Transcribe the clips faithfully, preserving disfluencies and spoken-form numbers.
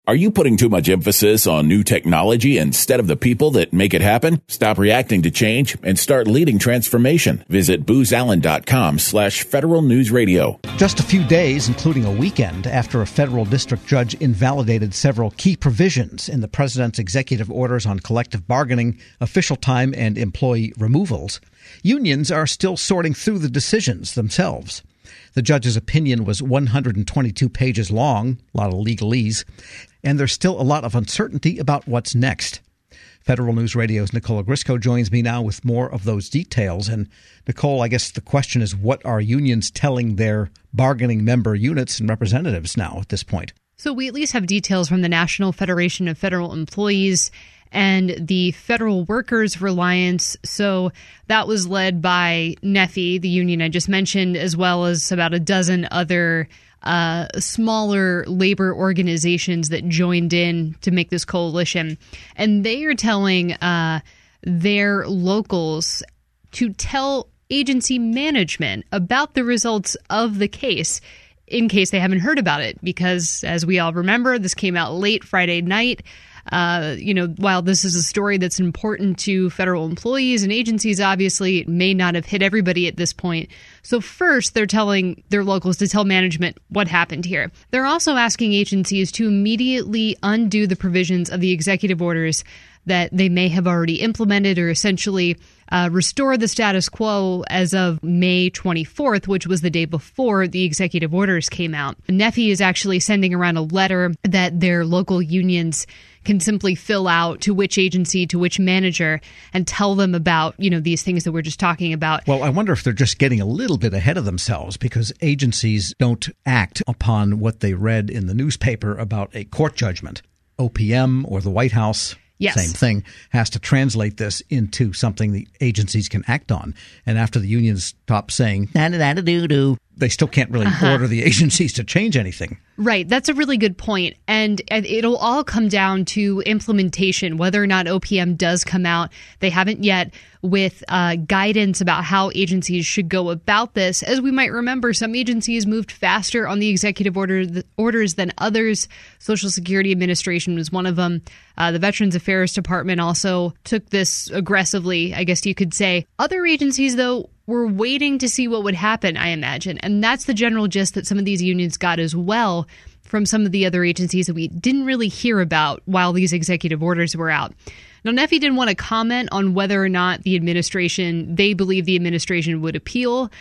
Are you putting too much emphasis on new technology instead of the people that make it happen? Stop reacting to change and start leading transformation. Visit booz allen dot com slash Federal News Radio. Just a few days, including a weekend, after a federal district judge invalidated several key provisions in the president's executive orders on collective bargaining, official time, and employee removals, unions are still sorting through the decisions themselves. The judge's opinion was one hundred twenty-two pages long, a lot of legalese, and there's still a lot of uncertainty about what's next. Federal News Radio's Nicole Ogrysko joins me now with more of those details. And Nicole, I guess the question is, what are unions telling their bargaining member units and representatives now at this point? So we at least have details from the National Federation of Federal Employees and the Federal Workers Alliance. So that was led by N F I, the union I just mentioned, as well as about a dozen other uh, smaller labor organizations that joined in to make this coalition. And they are telling uh, their locals to tell agency management about the results of the case in case they haven't heard about it. Because, as we all remember, this came out late Friday night. Uh, you know, while this is a story that's important to federal employees and agencies, obviously, it may not have hit everybody at this point. So first, they're telling their locals to tell management what happened here. They're also asking agencies to immediately undo the provisions of the executive orders that they may have already implemented, or essentially uh, restore the status quo as of May twenty-fourth, which was the day before the executive orders came out. N F I is actually sending around a letter that their local unions can simply fill out to which agency, to which manager, and tell them about, you know, these things that we're just talking about. Well, I wonder if they're just getting a little bit ahead of themselves, because agencies don't act upon what they read in the newspaper about a court judgment. O P M or the White House, yes, same thing, has to translate this into something the agencies can act on. And after the unions stop saying, da-da-da-da-doo-doo, they still can't really uh-huh. order the agencies to change anything. Right. That's a really good point. And it'll all come down to implementation, whether or not O P M does come out. They haven't yet, with uh, guidance about how agencies should go about this. As we might remember, some agencies moved faster on the executive order, the orders than others. Social Security Administration was one of them. Uh, the Veterans Affairs Department also took this aggressively, I guess you could say. Other agencies, though, were waiting to see what would happen, I imagine. And that's the general gist that some of these unions got as well from some of the other agencies that we didn't really hear about while these executive orders were out. Now, N F I didn't want to comment on whether or not the administration, they believe the administration would appeal,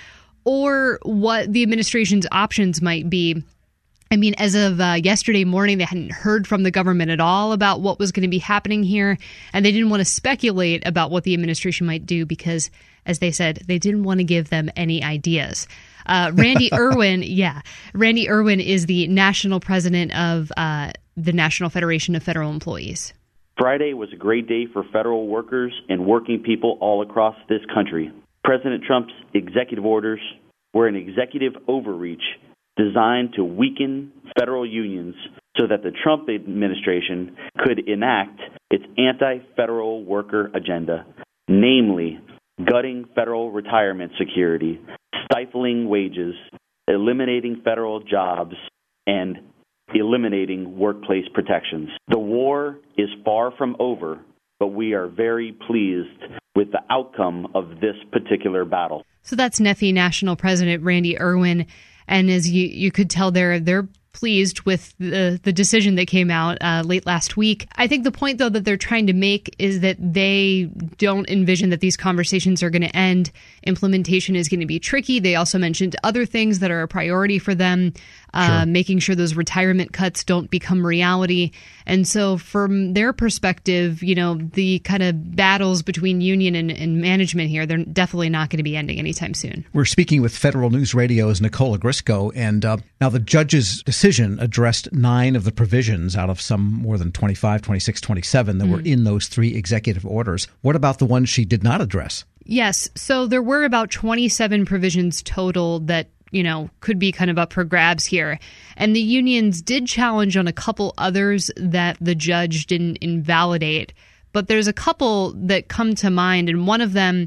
or what the administration's options might be. I mean, as of uh, yesterday morning, they hadn't heard from the government at all about what was going to be happening here, and they didn't want to speculate about what the administration might do because, as they said, they didn't want to give them any ideas. Uh, Randy Irwin, yeah, Randy Irwin is the national president of uh, the National Federation of Federal Employees. Friday was a great day for federal workers and working people all across this country. President Trump's executive orders were an executive overreach designed to weaken federal unions so that the Trump administration could enact its anti-federal worker agenda, namely gutting federal retirement security, stifling wages, eliminating federal jobs, and eliminating workplace protections. The war is far from over, but we are very pleased with the outcome of this particular battle. So that's N F I National President Randy Irwin. And as you, you could tell, they're, they're pleased with the, the decision that came out uh, late last week. I think the point, though, that they're trying to make is that they don't envision that these conversations are going to end. Implementation is going to be tricky. They also mentioned other things that are a priority for them, uh, sure. making sure those retirement cuts don't become reality. And so from their perspective, you know, the kind of battles between union and, and management here, they're definitely not going to be ending anytime soon. We're speaking with Federal News Radio's Nicole Ogrysko, and uh, now the judge's decision addressed nine of the provisions out of some more than twenty-five, twenty-six, twenty-seven that mm. were in those three executive orders. What about the ones she did not address? Yes. So there were about twenty-seven provisions total that, you know, could be kind of up for grabs here. And the unions did challenge on a couple others that the judge didn't invalidate. But there's a couple that come to mind, and one of them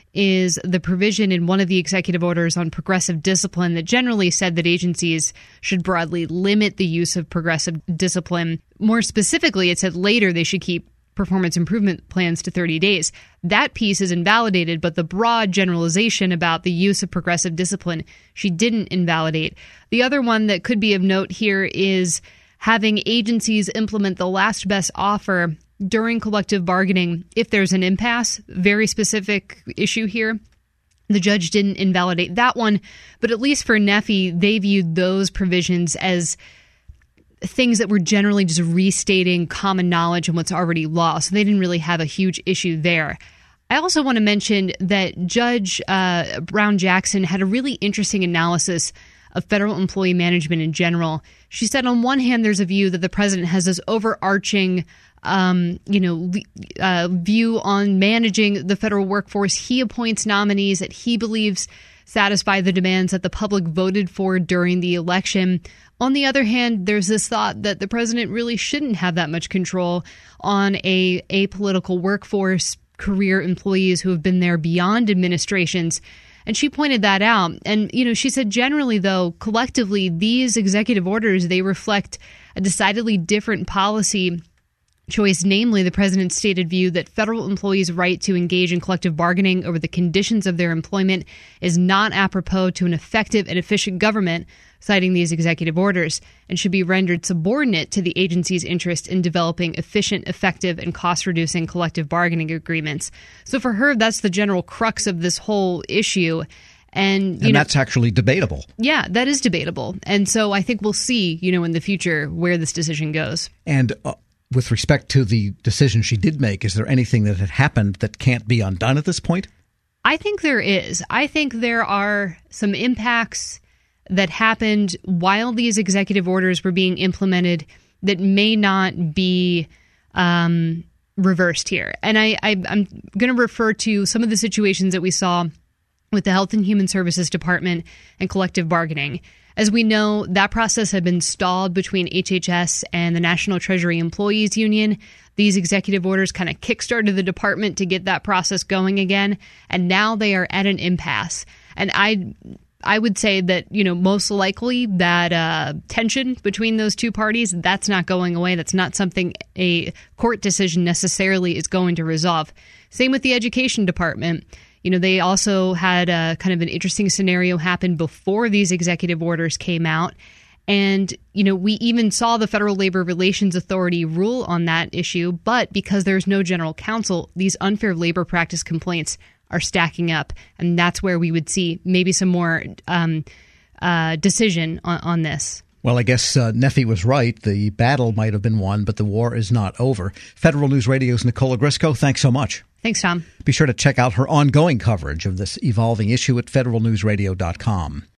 is the provision in one of the executive orders on progressive discipline that generally said that agencies should broadly limit the use of progressive discipline. More specifically, it said later they should keep performance improvement plans to thirty days. That piece is invalidated, but the broad generalization about the use of progressive discipline, she didn't invalidate. The other one that could be of note here is having agencies implement the last best offer during collective bargaining if there's an impasse. Very specific issue here. The judge didn't invalidate that one, but at least for NEFI, they viewed those provisions as things that were generally just restating common knowledge and what's already law. So they didn't really have a huge issue there. I also want to mention that Judge uh, Brown-Jackson had a really interesting analysis of federal employee management in general. She said, on one hand, there's a view that the president has this overarching um, you know, uh, view on managing the federal workforce. He appoints nominees that he believes satisfy the demands that the public voted for during the election. On the other hand, there's this thought that the president really shouldn't have that much control on a apolitical workforce, career employees who have been there beyond administrations. And she pointed that out. And, you know, she said generally, though, collectively, these executive orders, they reflect a decidedly different policy choice, namely the president's stated view that federal employees' right to engage in collective bargaining over the conditions of their employment is not apropos to an effective and efficient government, citing these executive orders, and should be rendered subordinate to the agency's interest in developing efficient, effective, and cost-reducing collective bargaining agreements. So for her, that's the general crux of this whole issue. And, you and know, that's actually debatable. Yeah, that is debatable. And so I think we'll see, you know, in the future where this decision goes. And uh, with respect to the decision she did make, is there anything that had happened that can't be undone at this point? I think there is. I think there are some impacts that happened while these executive orders were being implemented that may not be um, reversed here. And I, I, I'm going to refer to some of the situations that we saw with the Health and Human Services Department and collective bargaining. As we know, that process had been stalled between H H S and the National Treasury Employees Union. These executive orders kind of kickstarted the department to get that process going again, and now they are at an impasse. And I I would say that, you know, most likely that uh, tension between those two parties, that's not going away. That's not something a court decision necessarily is going to resolve. Same with the Education Department. You know, they also had a kind of an interesting scenario happen before these executive orders came out. And, you know, we even saw the Federal Labor Relations Authority rule on that issue. But because there's no general counsel, these unfair labor practice complaints are stacking up. And that's where we would see maybe some more um, uh, decision on, on this. Well, I guess uh, NEFI was right. The battle might have been won, but the war is not over. Federal News Radio's Nicola Grisco, thanks so much. Thanks, Tom. Be sure to check out her ongoing coverage of this evolving issue at federal news radio dot com.